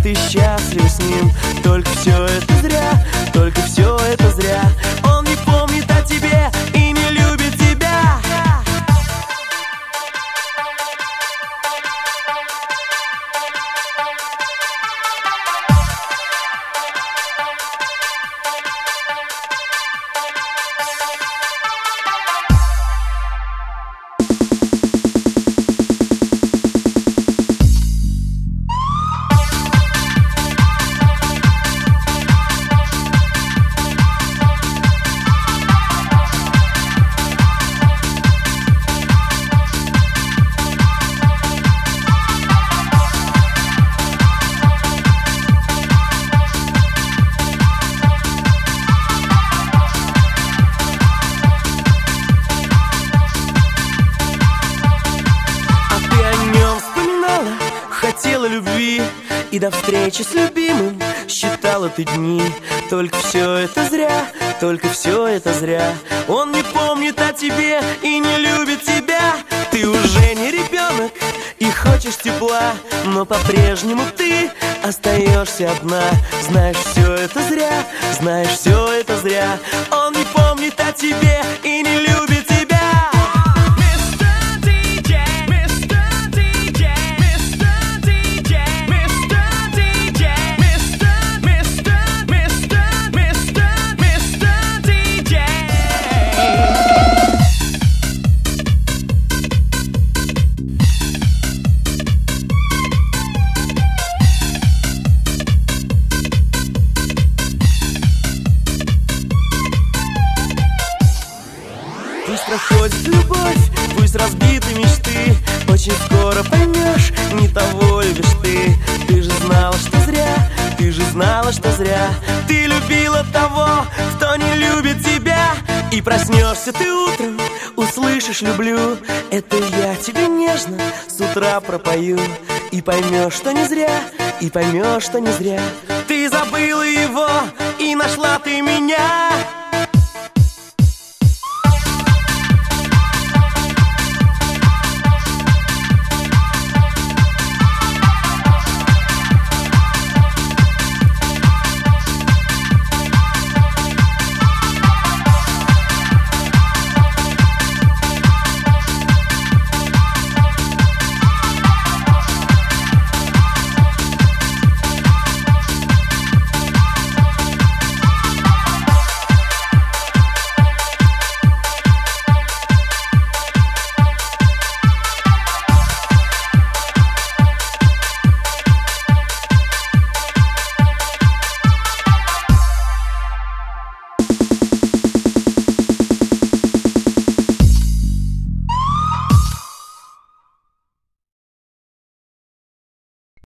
ты счастлив с ним. Только все это зря, только все это зря. Он не помнит о тебе и не любит тебя. Хотела любви и до встречи с любимым считала ты дни. Только все это зря, только все это зря. Он не помнит о тебе и не любит тебя. Ты уже не ребенок и хочешь тепла, но по-прежнему ты остаешься одна. Знаешь, все это зря, знаешь, все это зря. Он не помнит о тебе и не любит тебя. Пусть проходит любовь, пусть разбиты мечты. Очень скоро поймешь, не того любишь ты. Ты же знала, что зря, ты же знала, что зря. Ты любила того, кто не любит тебя. И проснешься ты утром, услышишь «люблю». Это я тебе нежно с утра пропою. И поймешь, что не зря, и поймешь, что не зря. Ты забыла его, и нашла ты меня.